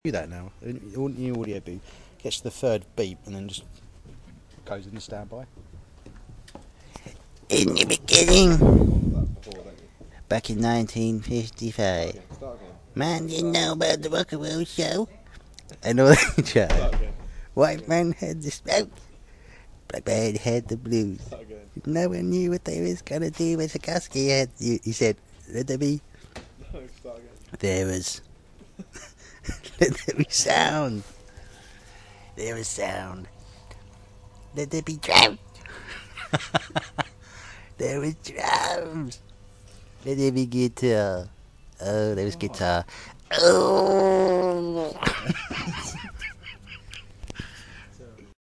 Do that now. All new audio boot gets to the third beep and then just goes into standby. In the beginning, back in 1955, man didn't know about the rock and roll show. And all that jazz. White man had the smoke, black man had the blues. No one knew what they was gonna do with Sikorsky had. He said, let there be. There was. Let there be sound. There was sound. Let there be drums. There was drums. Let there be guitar. Oh, there was guitar. Oh.